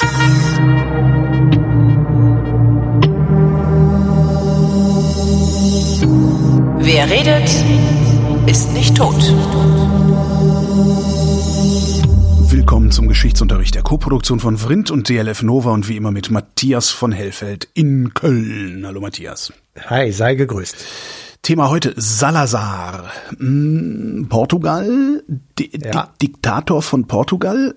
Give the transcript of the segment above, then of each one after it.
Wer redet, ist nicht tot. Willkommen zum Geschichtsunterricht der Koproduktion von Vrindt und DLF Nova und wie immer mit Matthias von Hellfeld in Köln. Hallo Matthias. Hi, sei gegrüßt. Thema heute Salazar. Portugal, Diktator von Portugal.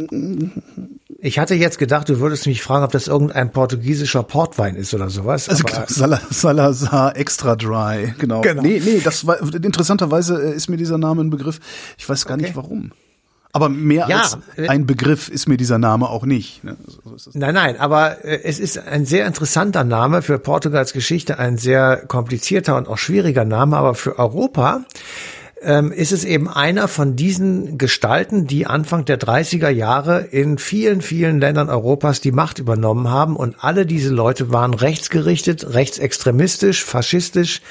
Ich hatte jetzt gedacht, du würdest mich fragen, ob das irgendein portugiesischer Portwein ist oder sowas. Also Salazar Extra Dry, genau. Nee, das war, interessanterweise ist mir dieser Name ein Begriff. Ich weiß gar nicht warum. Aber mehr als ein Begriff ist mir dieser Name auch nicht. So ist es. Nein, aber es ist ein sehr interessanter Name für Portugals Geschichte, ein sehr komplizierter und auch schwieriger Name, aber für Europa ist es eben einer von diesen Gestalten, die Anfang der 30er Jahre in vielen, vielen Ländern Europas die Macht übernommen haben. Und alle diese Leute waren rechtsgerichtet, rechtsextremistisch, faschistisch,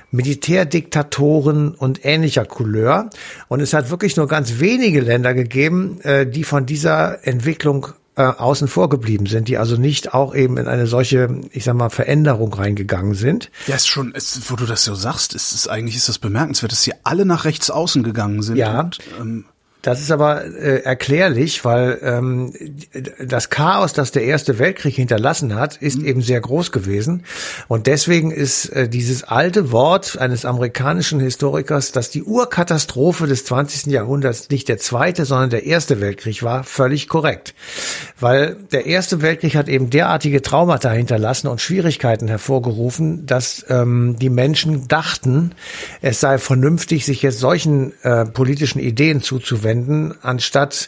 Militärdiktatoren und ähnlicher Couleur. Und es hat wirklich nur ganz wenige Länder gegeben, die von dieser Entwicklung außen vor geblieben sind, die also nicht auch eben in eine solche, ich sag mal, Veränderung reingegangen sind. Ja, wo du das so sagst, eigentlich ist das bemerkenswert, dass sie alle nach rechts außen gegangen sind. Ja. Das ist aber erklärlich, weil das Chaos, das der Erste Weltkrieg hinterlassen hat, ist eben sehr groß gewesen. Und deswegen ist dieses alte Wort eines amerikanischen Historikers, dass die Urkatastrophe des 20. Jahrhunderts nicht der Zweite, sondern der Erste Weltkrieg war, völlig korrekt. Weil der Erste Weltkrieg hat eben derartige Traumata hinterlassen und Schwierigkeiten hervorgerufen, dass die Menschen dachten, es sei vernünftig, sich jetzt solchen politischen Ideen zuzuwenden, anstatt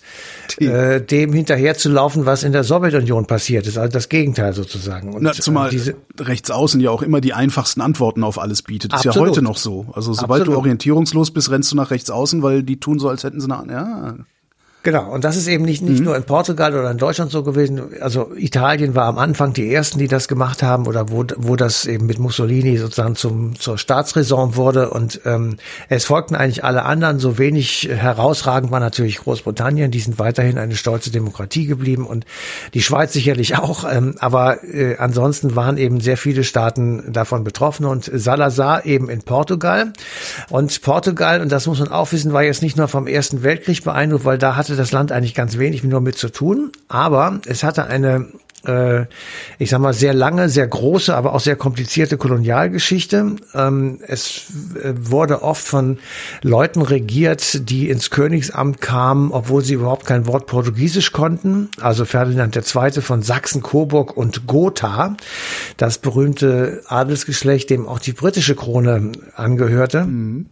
dem hinterherzulaufen, was in der Sowjetunion passiert ist, also das Gegenteil sozusagen. Und zumal Rechtsaußen ja auch immer die einfachsten Antworten auf alles bietet. Das ist ja heute noch so. Also sobald du orientierungslos bist, rennst du nach Rechtsaußen, weil die tun so, als hätten sie Genau, und das ist eben nicht nur in Portugal oder in Deutschland so gewesen. Also Italien war am Anfang die ersten, die das gemacht haben oder wo das eben mit Mussolini sozusagen zur Staatsräson wurde. Und es folgten eigentlich alle anderen. So wenig herausragend war natürlich Großbritannien. Die sind weiterhin eine stolze Demokratie geblieben und die Schweiz sicherlich auch. Aber ansonsten waren eben sehr viele Staaten davon betroffen und Salazar eben in Portugal. Und Portugal, und das muss man auch wissen, war jetzt nicht nur vom Ersten Weltkrieg beeindruckt, weil da hatte das Land eigentlich ganz wenig nur mit zu tun, aber es hatte eine, ich sag mal, sehr lange, sehr große, aber auch sehr komplizierte Kolonialgeschichte. Es wurde oft von Leuten regiert, die ins Königsamt kamen, obwohl sie überhaupt kein Wort Portugiesisch konnten. Also Ferdinand II. Von Sachsen, Coburg und Gotha, das berühmte Adelsgeschlecht, dem auch die britische Krone angehörte.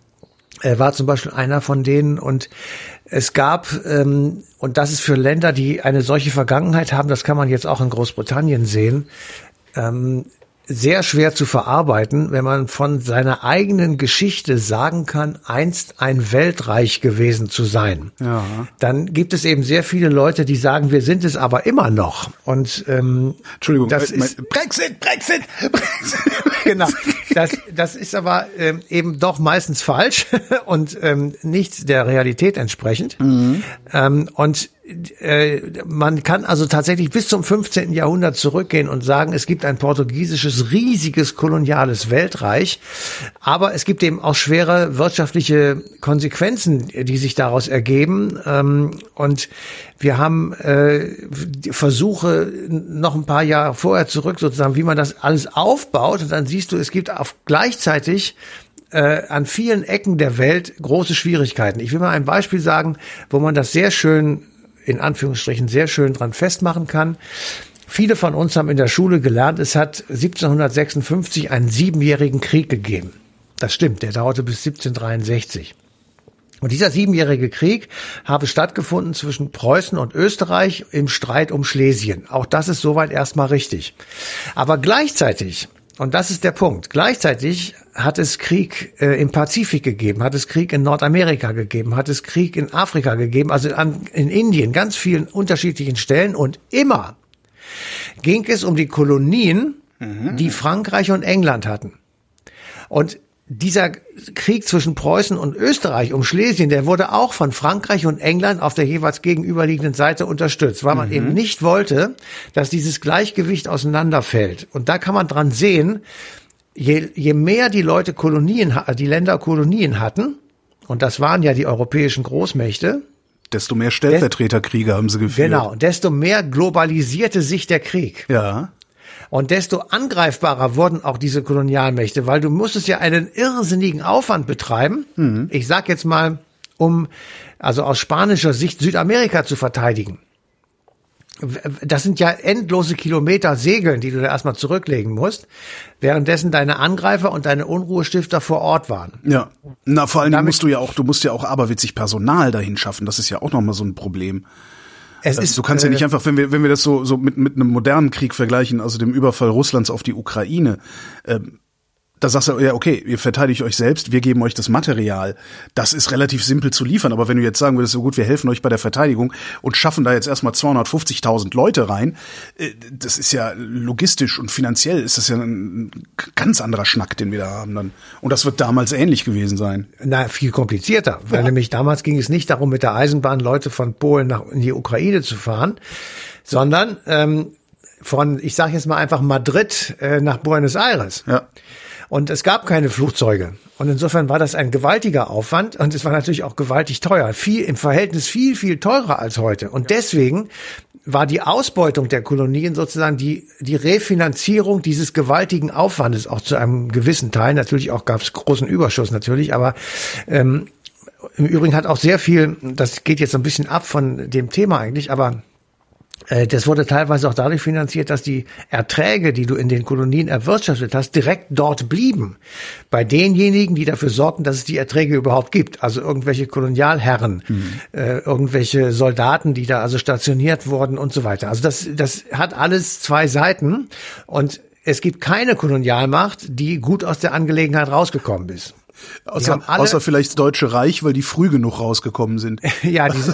Er war zum Beispiel einer von denen und es gab, und das ist für Länder, die eine solche Vergangenheit haben, das kann man jetzt auch in Großbritannien sehen, sehr schwer zu verarbeiten, wenn man von seiner eigenen Geschichte sagen kann, einst ein Weltreich gewesen zu sein. Ja. Dann gibt es eben sehr viele Leute, die sagen, wir sind es aber immer noch. Und Entschuldigung, das ist Brexit. Genau. Das ist aber eben doch meistens falsch und nicht der Realität entsprechend. Und man kann also tatsächlich bis zum 15. Jahrhundert zurückgehen und sagen, es gibt ein portugiesisches, riesiges koloniales Weltreich, aber es gibt eben auch schwere wirtschaftliche Konsequenzen, die sich daraus ergeben. Und wir haben Versuche noch ein paar Jahre vorher zurück, sozusagen, wie man das alles aufbaut. Und dann siehst du, es gibt gleichzeitig an vielen Ecken der Welt große Schwierigkeiten. Ich will mal ein Beispiel sagen, wo man das sehr schön, in Anführungsstrichen, sehr schön dran festmachen kann. Viele von uns haben in der Schule gelernt, es hat 1756 einen 7-jährigen Krieg gegeben. Das stimmt, der dauerte bis 1763. Und dieser 7-jährige Krieg habe stattgefunden zwischen Preußen und Österreich im Streit um Schlesien. Auch das ist soweit erstmal richtig. Aber gleichzeitig, und das ist der Punkt, gleichzeitig hat es Krieg im Pazifik gegeben, hat es Krieg in Nordamerika gegeben, hat es Krieg in Afrika gegeben, also in Indien, ganz vielen unterschiedlichen Stellen. Und immer ging es um die Kolonien, die Frankreich und England hatten. Und dieser Krieg zwischen Preußen und Österreich um Schlesien, der wurde auch von Frankreich und England auf der jeweils gegenüberliegenden Seite unterstützt, weil man eben nicht wollte, dass dieses Gleichgewicht auseinanderfällt. Und da kann man dran sehen, je mehr die Leute die Länder Kolonien hatten, und das waren ja die europäischen Großmächte, desto mehr Stellvertreterkriege haben sie geführt. Genau, desto mehr globalisierte sich der Krieg. Ja. Und desto angreifbarer wurden auch diese Kolonialmächte, weil du musstest ja einen irrsinnigen Aufwand betreiben. Ich sag jetzt mal, also aus spanischer Sicht Südamerika zu verteidigen. Das sind ja endlose Kilometer Segeln, die du da erstmal zurücklegen musst, währenddessen deine Angreifer und deine Unruhestifter vor Ort waren. Ja, na vor allem musst du musst ja auch aberwitzig Personal dahin schaffen. Das ist ja auch nochmal so ein Problem. Du kannst ja nicht einfach, wenn wir das so mit einem modernen Krieg vergleichen, also dem Überfall Russlands auf die Ukraine, da sagst du, ja, okay, ihr verteidigt euch selbst, wir geben euch das Material. Das ist relativ simpel zu liefern, aber wenn du jetzt sagen würdest, so gut, wir helfen euch bei der Verteidigung und schaffen da jetzt erstmal 250.000 Leute rein, das ist ja logistisch und finanziell ist das ja ein ganz anderer Schnack, den wir da haben dann. Und das wird damals ähnlich gewesen sein. Na, viel komplizierter, weil nämlich damals ging es nicht darum, mit der Eisenbahn Leute von Polen in die Ukraine zu fahren, sondern ich sage jetzt mal einfach Madrid nach Buenos Aires. Ja. Und es gab keine Flugzeuge. Und insofern war das ein gewaltiger Aufwand. Und es war natürlich auch gewaltig teuer. Im Verhältnis viel, viel teurer als heute. Und deswegen war die Ausbeutung der Kolonien sozusagen die Refinanzierung dieses gewaltigen Aufwandes auch zu einem gewissen Teil. Natürlich auch gab es großen Überschuss natürlich. Aber im Übrigen hat auch sehr viel, das geht jetzt so ein bisschen ab von dem Thema eigentlich, aber das wurde teilweise auch dadurch finanziert, dass die Erträge, die du in den Kolonien erwirtschaftet hast, direkt dort blieben. Bei denjenigen, die dafür sorgten, dass es die Erträge überhaupt gibt. Also irgendwelche Kolonialherren, irgendwelche Soldaten, die da also stationiert wurden und so weiter. Also das hat alles zwei Seiten. Und es gibt keine Kolonialmacht, die gut aus der Angelegenheit rausgekommen ist. Außer vielleicht das Deutsche Reich, weil die früh genug rausgekommen sind. Ja, den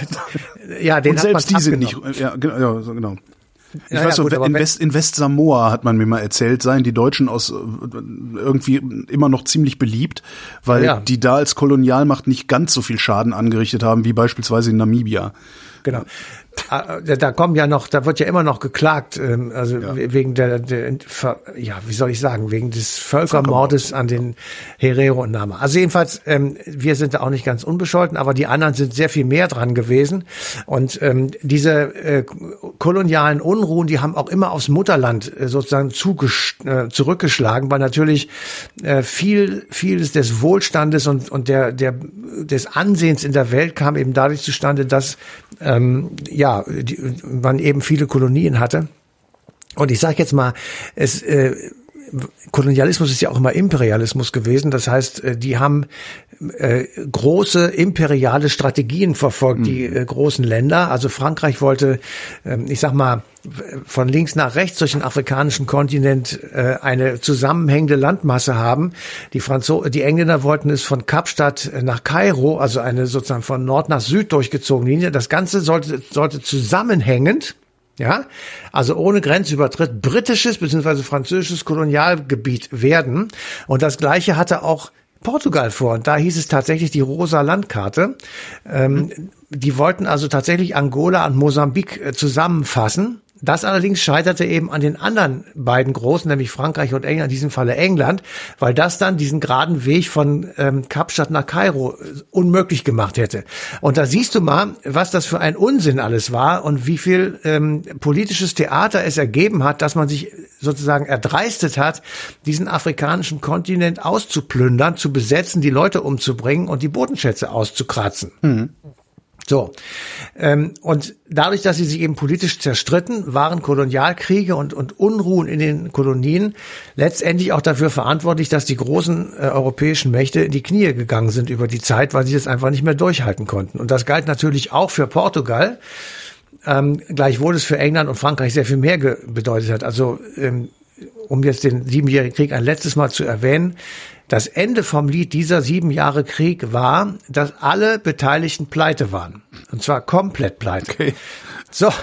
und selbst die sind nicht. Ja, genau. Ich weiß so, in West-Samoa hat man mir mal erzählt, seien die Deutschen irgendwie immer noch ziemlich beliebt, weil die da als Kolonialmacht nicht ganz so viel Schaden angerichtet haben wie beispielsweise in Namibia. Genau. Da wird ja immer noch geklagt, wegen wegen des Völkermordes an den Herero und Nama. Also jedenfalls, wir sind da auch nicht ganz unbescholten, aber die anderen sind sehr viel mehr dran gewesen. Und diese kolonialen Unruhen, die haben auch immer aufs Mutterland sozusagen zurückgeschlagen, weil natürlich vieles des Wohlstandes und des Ansehens in der Welt kam eben dadurch zustande, dass man eben viele Kolonien hatte. Und ich sage jetzt mal, Kolonialismus ist ja auch immer Imperialismus gewesen. Das heißt, die haben große imperiale Strategien verfolgt, die großen Länder. Also Frankreich wollte, von links nach rechts durch den afrikanischen Kontinent eine zusammenhängende Landmasse haben. Die Engländer wollten es von Kapstadt nach Kairo, also eine sozusagen von Nord nach Süd durchgezogene Linie. Das Ganze sollte zusammenhängend, also ohne Grenzübertritt, britisches bzw. französisches Kolonialgebiet werden. Und das Gleiche hatte auch Portugal vor. Und da hieß es tatsächlich die rosa Landkarte. Die wollten also tatsächlich Angola und Mosambik zusammenfassen. Das allerdings scheiterte eben an den anderen beiden Großen, nämlich Frankreich und England, in diesem Falle England, weil das dann diesen geraden Weg von Kapstadt nach Kairo unmöglich gemacht hätte. Und da siehst du mal, was das für ein Unsinn alles war und wie viel politisches Theater es ergeben hat, dass man sich sozusagen erdreistet hat, diesen afrikanischen Kontinent auszuplündern, zu besetzen, die Leute umzubringen und die Bodenschätze auszukratzen. So. Und dadurch, dass sie sich eben politisch zerstritten, waren Kolonialkriege und Unruhen in den Kolonien letztendlich auch dafür verantwortlich, dass die großen europäischen Mächte in die Knie gegangen sind über die Zeit, weil sie das einfach nicht mehr durchhalten konnten. Und das galt natürlich auch für Portugal, gleichwohl es für England und Frankreich sehr viel mehr bedeutet hat. Also, um jetzt den Siebenjährigen Krieg ein letztes Mal zu erwähnen, das Ende vom Lied dieser 7 Jahre Krieg war, dass alle Beteiligten pleite waren. Und zwar komplett pleite. Okay. So,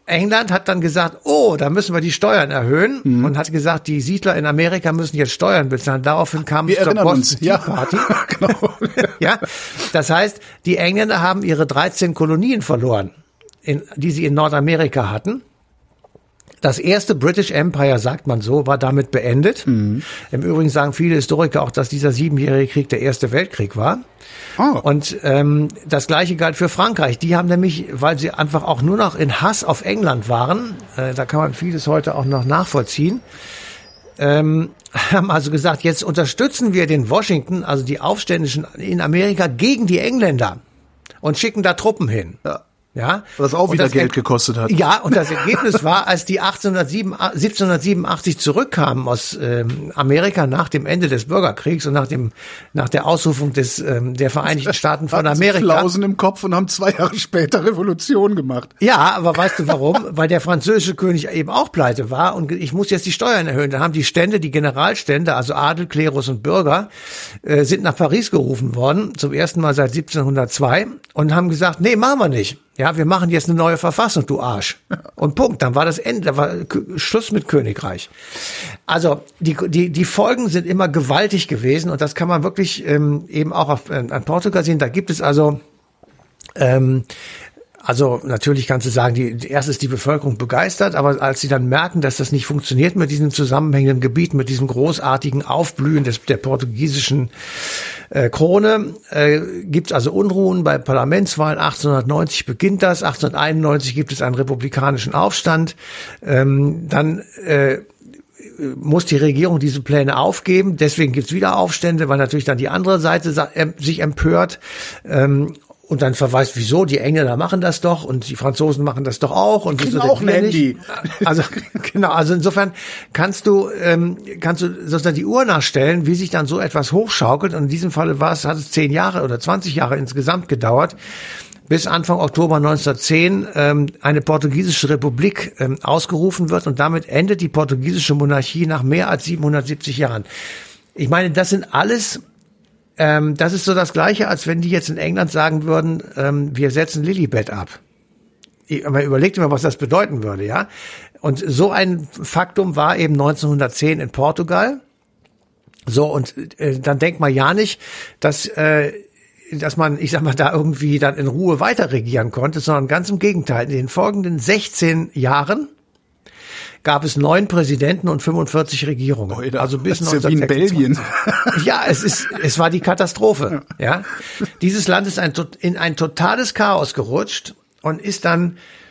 England hat dann gesagt, da müssen wir die Steuern erhöhen und hat gesagt, die Siedler in Amerika müssen jetzt Steuern bezahlen. Daraufhin kam es zur Boston Tea Party. Genau. Ja, das heißt, die Engländer haben ihre 13 Kolonien verloren, die sie in Nordamerika hatten. Das erste British Empire, sagt man so, war damit beendet. Im Übrigen sagen viele Historiker auch, dass dieser 7-jährige Krieg der Erste Weltkrieg war. Oh. Und das Gleiche galt für Frankreich. Die haben nämlich, weil sie einfach auch nur noch in Hass auf England waren, da kann man vieles heute auch noch nachvollziehen, haben also gesagt, jetzt unterstützen wir den Washington, also die Aufständischen in Amerika, gegen die Engländer und schicken da Truppen hin. Ja. Ja, was auch wieder Geld gekostet hat. Ja, und das Ergebnis war, als die 1787 zurückkamen aus Amerika nach dem Ende des Bürgerkriegs und nach der Ausrufung der Vereinigten Staaten von Amerika. Flausen im Kopf und haben 2 Jahre später Revolution gemacht. Ja, aber weißt du warum? Weil der französische König eben auch pleite war und ich muss jetzt die Steuern erhöhen. Dann haben die Stände, die Generalstände, also Adel, Klerus und Bürger, sind nach Paris gerufen worden, zum ersten Mal seit 1702 und haben gesagt, nee, machen wir nicht. Ja, wir machen jetzt eine neue Verfassung, du Arsch. Und Punkt. Dann war das Ende, da war Schluss mit Königreich. Also die Folgen sind immer gewaltig gewesen und das kann man wirklich eben auch an Portugal sehen. Da gibt es also natürlich kannst du sagen, erst ist die Bevölkerung begeistert, aber als sie dann merken, dass das nicht funktioniert mit diesem zusammenhängenden Gebiet, mit diesem großartigen Aufblühen der portugiesischen Krone, gibt es also Unruhen bei Parlamentswahlen. 1890 beginnt das, 1891 gibt es einen republikanischen Aufstand, dann muss die Regierung diese Pläne aufgeben, deswegen gibt es wieder Aufstände, weil natürlich dann die andere Seite sich empört. Und dann verweist, wieso, die Engländer machen das doch und die Franzosen machen das doch auch und wieso auch ein Handy. Also genau, also insofern kannst du sozusagen die Uhr nachstellen, wie sich dann so etwas hochschaukelt. Und in diesem Falle hat es 10 Jahre oder 20 Jahre insgesamt gedauert, bis Anfang Oktober 1910 eine portugiesische Republik ausgerufen wird und damit endet die portugiesische Monarchie nach mehr als 770 Jahren. Ich meine, das sind alles das ist so das Gleiche, als wenn die jetzt in England sagen würden, wir setzen Lilibet ab. Man überlegt immer, was das bedeuten würde, ja. Und so ein Faktum war eben 1910 in Portugal. So, und dann denkt man ja nicht, dass man, ich sag mal, da irgendwie dann in Ruhe weiter regieren konnte, sondern ganz im Gegenteil. In den folgenden 16 Jahren gab es 9 Präsidenten und 45 Regierungen. Also bis 1926. Wie in Belgien. Ja, es war die Katastrophe. Ja, dieses Land ist in ein totales Chaos gerutscht und ist dann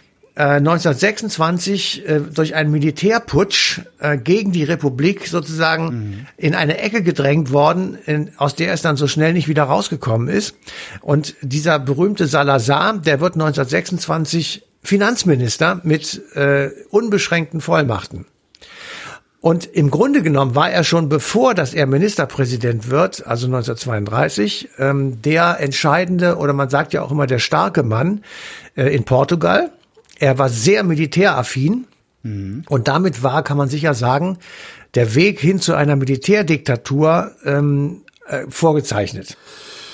1926 durch einen Militärputsch gegen die Republik sozusagen in eine Ecke gedrängt worden, aus der es dann so schnell nicht wieder rausgekommen ist. Und dieser berühmte Salazar, der wird 1926 Finanzminister mit unbeschränkten Vollmachten. Und im Grunde genommen war er schon, bevor dass er Ministerpräsident wird, also 1932, der entscheidende, oder man sagt ja auch immer der starke Mann in Portugal. Er war sehr militäraffin und damit war, kann man sicher sagen, der Weg hin zu einer Militärdiktatur vorgezeichnet.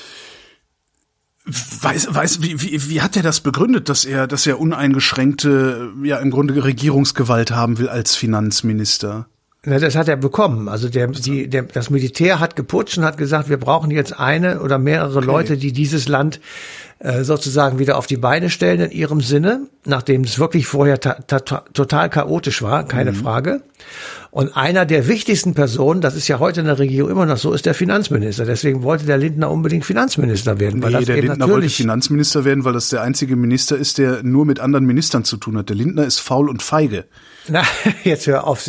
Wie hat er das begründet, dass er uneingeschränkte, ja im Grunde Regierungsgewalt haben will als Finanzminister? Na, das hat er bekommen. Also das Militär hat geputscht und hat gesagt, wir brauchen jetzt eine oder mehrere Leute, die dieses Land sozusagen wieder auf die Beine stellen in ihrem Sinne, nachdem es wirklich vorher total chaotisch war, keine Frage. Und einer der wichtigsten Personen, das ist ja heute in der Regierung immer noch so, ist der Finanzminister. Deswegen wollte der Lindner unbedingt Finanzminister werden. Weil der Lindner wollte Finanzminister werden, weil das der einzige Minister ist, der nur mit anderen Ministern zu tun hat. Der Lindner ist faul und feige. Na, jetzt hör auf.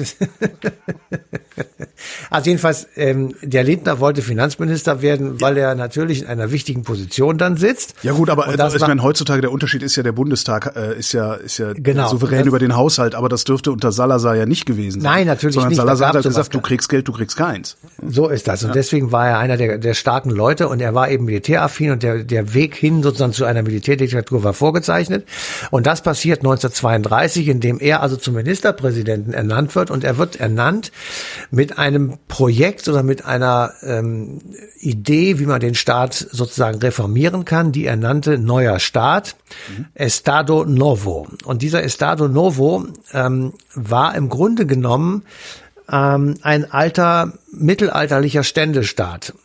Also jedenfalls, der Lindner wollte Finanzminister werden, weil er natürlich in einer wichtigen Position dann sitzt. Ja gut, aber ich meine, heutzutage der Unterschied ist ja, der Bundestag ist ja genau, souverän über den Haushalt, aber das dürfte unter Salazar ja nicht gewesen sein. Nein, natürlich sondern nicht. Salazar hat gesagt, du kriegst Geld, du kriegst keins. So ist das. Und deswegen war er einer der starken Leute und er war eben militäraffin und der Weg hin sozusagen zu einer Militärdiktatur war vorgezeichnet. Und das passiert 1932, indem er also zum Ministerpräsidenten ernannt wird und er wird ernannt mit einer einem Projekt oder mit einer Idee, wie man den Staat sozusagen reformieren kann, die er nannte Neuer Staat, Estado Novo. Und dieser Estado Novo war im Grunde genommen ein alter, mittelalterlicher Ständestaat.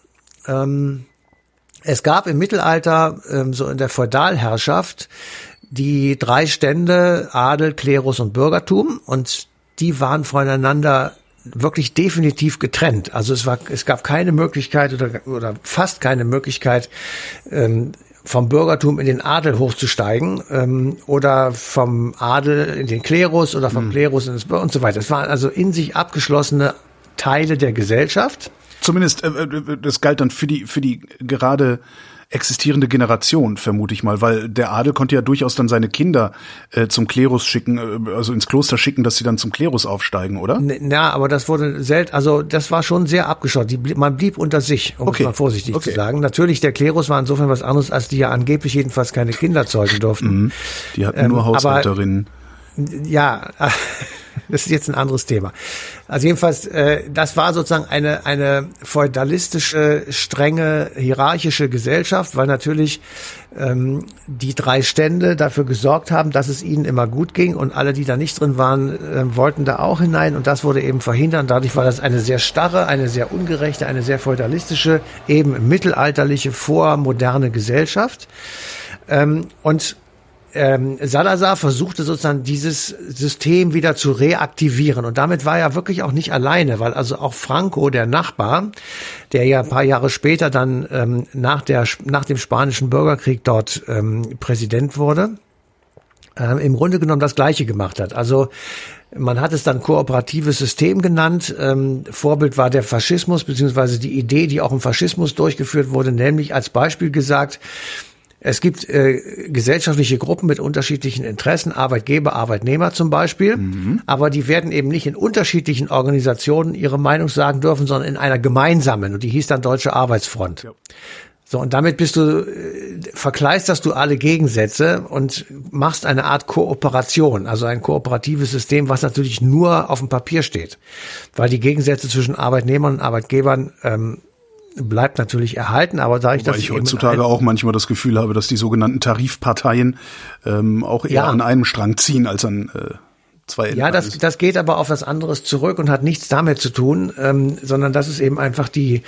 Es gab im Mittelalter, so in der Feudalherrschaft, die 3 Stände, Adel, Klerus und Bürgertum, und die waren voneinander wirklich definitiv getrennt. Also es gab keine Möglichkeit oder fast keine Möglichkeit, vom Bürgertum in den Adel hochzusteigen, oder vom Adel in den Klerus oder vom Klerus in das Bürgertum und so weiter. Es waren also in sich abgeschlossene Teile der Gesellschaft. Zumindest das galt dann für die gerade existierende Generation, vermute ich mal, weil der Adel konnte ja durchaus dann seine Kinder zum Klerus schicken, also ins Kloster schicken, dass sie dann zum Klerus aufsteigen, oder? Ja, aber das wurde selten, also das war schon sehr abgeschottet. Man blieb unter sich, um es mal vorsichtig zu sagen. Natürlich, der Klerus war insofern was anderes, als die ja angeblich jedenfalls keine Kinder zeugen durften. Die hatten nur Haushälterinnen. Ja, das ist jetzt ein anderes Thema. Also jedenfalls, das war sozusagen eine feudalistische, strenge, hierarchische Gesellschaft, weil natürlich die 3 Stände dafür gesorgt haben, dass es ihnen immer gut ging, und alle, die da nicht drin waren, wollten da auch hinein, und das wurde eben verhindert. Und dadurch war das eine sehr starre, eine sehr ungerechte, eine sehr feudalistische, eben mittelalterliche, vormoderne Gesellschaft. Und Salazar versuchte sozusagen dieses System wieder zu reaktivieren, und damit war er wirklich auch nicht alleine, weil also auch Franco, der Nachbar, der ja ein paar Jahre später dann nach dem Spanischen Bürgerkrieg dort Präsident wurde, im Grunde genommen das Gleiche gemacht hat. Also man hat es dann kooperatives System genannt. Vorbild war der Faschismus, beziehungsweise die Idee, die auch im Faschismus durchgeführt wurde, nämlich als Beispiel gesagt: Es gibt gesellschaftliche Gruppen mit unterschiedlichen Interessen, Arbeitgeber, Arbeitnehmer zum Beispiel, aber die werden eben nicht in unterschiedlichen Organisationen ihre Meinung sagen dürfen, sondern in einer gemeinsamen, und die hieß dann Deutsche Arbeitsfront. Ja. So, und damit verkleisterst du alle Gegensätze und machst eine Art Kooperation, also ein kooperatives System, was natürlich nur auf dem Papier steht, weil die Gegensätze zwischen Arbeitnehmern und Arbeitgebern bleibt natürlich erhalten, aber da ich heutzutage auch manchmal das Gefühl habe, dass die sogenannten Tarifparteien auch eher an einem Strang ziehen als an zwei Enden. Ja, das geht aber auf was anderes zurück und hat nichts damit zu tun, sondern das ist eben einfach die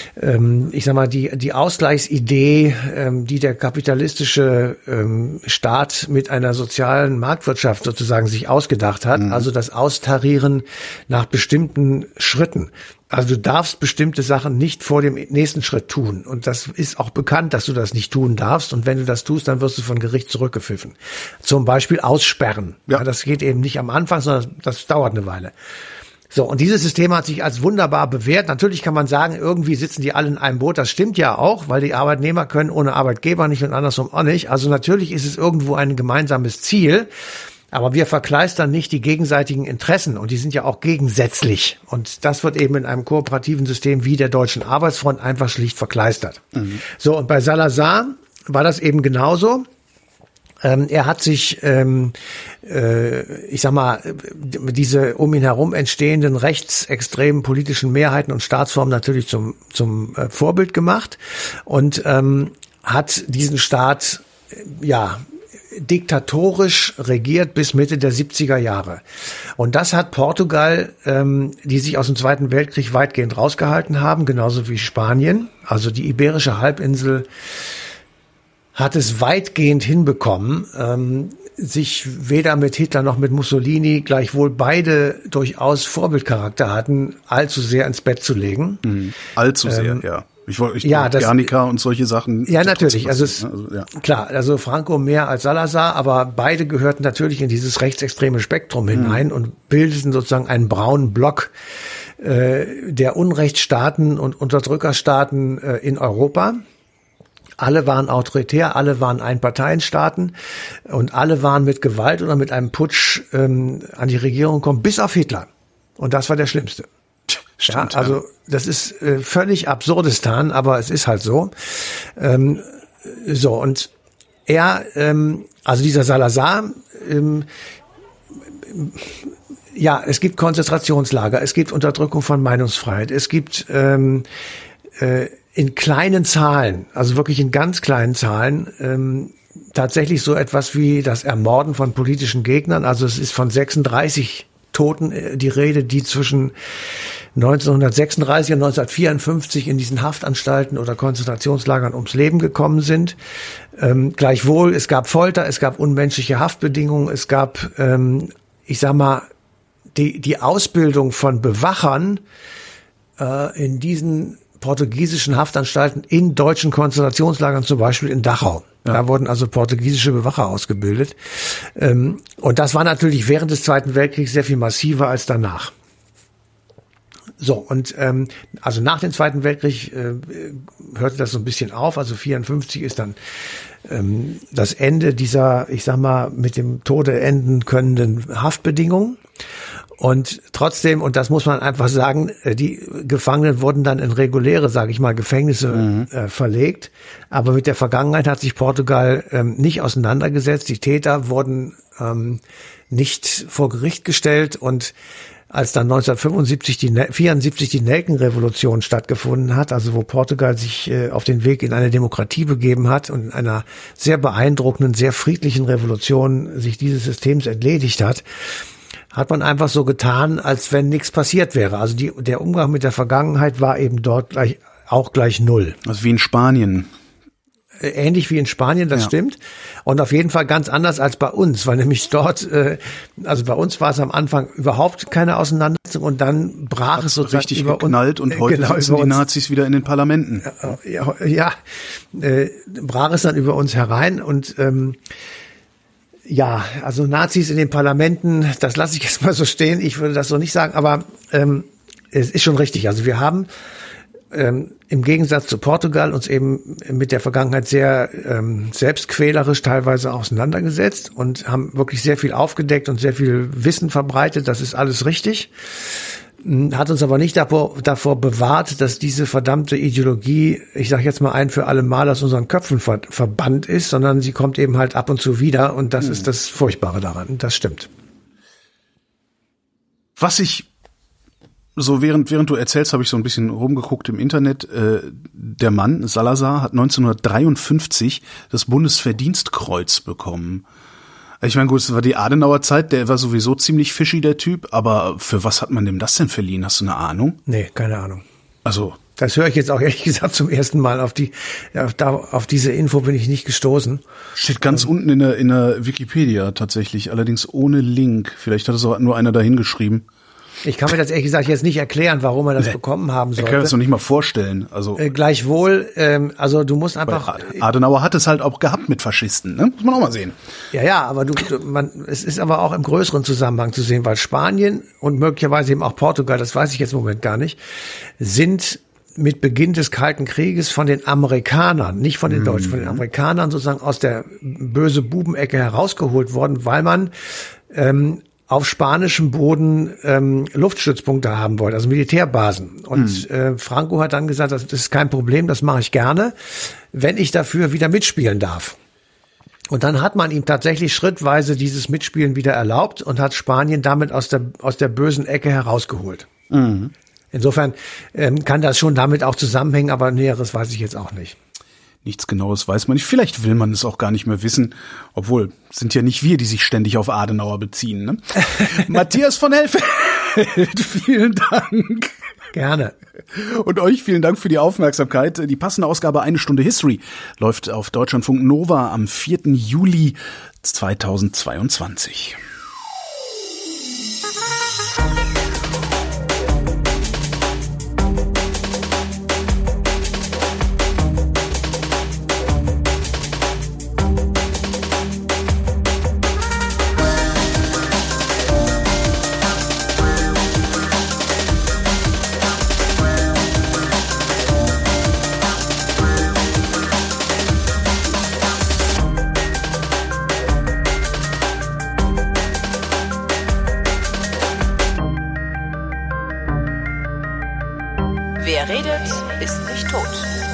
Ausgleichsidee, die der kapitalistische Staat mit einer sozialen Marktwirtschaft sozusagen sich ausgedacht hat, also das Austarieren nach bestimmten Schritten. Also du darfst bestimmte Sachen nicht vor dem nächsten Schritt tun. Und das ist auch bekannt, dass du das nicht tun darfst. Und wenn du das tust, dann wirst du von Gericht zurückgepfiffen. Zum Beispiel aussperren. Ja. Das geht eben nicht am Anfang, sondern das dauert eine Weile. So, und dieses System hat sich als wunderbar bewährt. Natürlich kann man sagen, irgendwie sitzen die alle in einem Boot. Das stimmt ja auch, weil die Arbeitnehmer können ohne Arbeitgeber nicht und andersrum auch nicht. Also natürlich ist es irgendwo ein gemeinsames Ziel. Aber wir verkleistern nicht die gegenseitigen Interessen, und die sind ja auch gegensätzlich. Und das wird eben in einem kooperativen System wie der Deutschen Arbeitsfront einfach schlicht verkleistert. So, und bei Salazar war das eben genauso. Er hat sich, diese um ihn herum entstehenden rechtsextremen politischen Mehrheiten und Staatsformen natürlich zum Vorbild gemacht und hat diesen Staat, diktatorisch regiert bis Mitte der 70er Jahre. Und das hat Portugal, die sich aus dem Zweiten Weltkrieg weitgehend rausgehalten haben, genauso wie Spanien. Also die Iberische Halbinsel hat es weitgehend hinbekommen, sich weder mit Hitler noch mit Mussolini, gleichwohl beide durchaus Vorbildcharakter hatten, allzu sehr ins Bett zu legen. Allzu sehr, ja. Guernica und solche Sachen. Ja, natürlich. Klar, also Franco mehr als Salazar, aber beide gehörten natürlich in dieses rechtsextreme Spektrum hinein und bildeten sozusagen einen braunen Block der Unrechtsstaaten und Unterdrückerstaaten in Europa. Alle waren autoritär, alle waren Einparteienstaaten und alle waren mit Gewalt oder mit einem Putsch an die Regierung gekommen, bis auf Hitler. Und das war der Schlimmste. Stimmt, ja, also das ist völlig Absurdistan, aber es ist halt so. Und er, also dieser Salazar, es gibt Konzentrationslager, es gibt Unterdrückung von Meinungsfreiheit, es gibt in kleinen Zahlen, also wirklich in ganz kleinen Zahlen, tatsächlich so etwas wie das Ermorden von politischen Gegnern. Also es ist von 36 Toten die Rede, die zwischen 1936 und 1954 in diesen Haftanstalten oder Konzentrationslagern ums Leben gekommen sind. Gleichwohl, es gab Folter, es gab unmenschliche Haftbedingungen, es gab, die Ausbildung von Bewachern in diesen portugiesischen Haftanstalten in deutschen Konzentrationslagern, zum Beispiel in Dachau. Ja. Da wurden also portugiesische Bewacher ausgebildet. Und das war natürlich während des Zweiten Weltkriegs sehr viel massiver als danach. So, und also nach dem Zweiten Weltkrieg hörte das so ein bisschen auf. Also 54 ist dann das Ende dieser, mit dem Tode enden können Haftbedingungen. Und trotzdem, und das muss man einfach sagen, die Gefangenen wurden dann in reguläre, Gefängnisse verlegt. Aber mit der Vergangenheit hat sich Portugal nicht auseinandergesetzt. Die Täter wurden nicht vor Gericht gestellt. Und als dann 1974 die Nelkenrevolution stattgefunden hat, also wo Portugal sich auf den Weg in eine Demokratie begeben hat und in einer sehr beeindruckenden, sehr friedlichen Revolution sich dieses Systems entledigt hat man einfach so getan, als wenn nichts passiert wäre. Also der Umgang mit der Vergangenheit war eben dort gleich null. Also wie in Spanien. Ähnlich wie in Spanien, das stimmt. Und auf jeden Fall ganz anders als bei uns, weil nämlich dort, also bei uns war es am Anfang überhaupt keine Auseinandersetzung und dann brach es sozusagen richtig über geknallt und heute sitzen die Nazis wieder in den Parlamenten. Brach es dann über uns herein und also Nazis in den Parlamenten, das lasse ich jetzt mal so stehen. Ich würde das so nicht sagen, aber es ist schon richtig. Also wir haben im Gegensatz zu Portugal uns eben mit der Vergangenheit sehr selbstquälerisch teilweise auseinandergesetzt und haben wirklich sehr viel aufgedeckt und sehr viel Wissen verbreitet. Das ist alles richtig. Hat uns aber nicht davor bewahrt, dass diese verdammte Ideologie, ich sage jetzt mal ein für alle Mal, aus unseren Köpfen verbannt ist, sondern sie kommt eben halt ab und zu wieder und das ist das Furchtbare daran. Das stimmt. Was ich so während du erzählst, habe ich so ein bisschen rumgeguckt im Internet. Der Mann, Salazar, hat 1953 das Bundesverdienstkreuz bekommen. Ich meine, gut, es war die Adenauer-Zeit, der war sowieso ziemlich fishy, der Typ, aber für was hat man dem das denn verliehen? Hast du eine Ahnung? Nee, keine Ahnung. Also. Das höre ich jetzt auch ehrlich gesagt zum ersten Mal. Auf diese Info bin ich nicht gestoßen. Steht ganz unten in der Wikipedia tatsächlich, allerdings ohne Link. Vielleicht hat es auch nur einer da hingeschrieben. Ich kann mir das ehrlich gesagt jetzt nicht erklären, warum er das bekommen haben sollte. Ich kann mir das noch nicht mal vorstellen. Also gleichwohl, also du musst einfach. Adenauer hat es halt auch gehabt mit Faschisten, ne? Muss man auch mal sehen. Ja, aber es ist aber auch im größeren Zusammenhang zu sehen, weil Spanien und möglicherweise eben auch Portugal, das weiß ich jetzt im Moment gar nicht, sind mit Beginn des Kalten Krieges von den Amerikanern, nicht von den Deutschen, von den Amerikanern sozusagen aus der böse Bubenecke herausgeholt worden, weil man auf spanischem Boden Luftstützpunkte haben wollte, also Militärbasen. Und Franco hat dann gesagt, das ist kein Problem, das mache ich gerne, wenn ich dafür wieder mitspielen darf. Und dann hat man ihm tatsächlich schrittweise dieses Mitspielen wieder erlaubt und hat Spanien damit aus der bösen Ecke herausgeholt. Mhm. Insofern kann das schon damit auch zusammenhängen, aber Näheres weiß ich jetzt auch nicht. Nichts Genaues weiß man nicht. Vielleicht will man es auch gar nicht mehr wissen. Obwohl, sind ja nicht wir, die sich ständig auf Adenauer beziehen. Ne? Matthias von Helfeld, vielen Dank. Gerne. Und euch vielen Dank für die Aufmerksamkeit. Die passende Ausgabe Eine Stunde History läuft auf Deutschlandfunk Nova am 4. Juli 2022. Wer redet, ist nicht tot.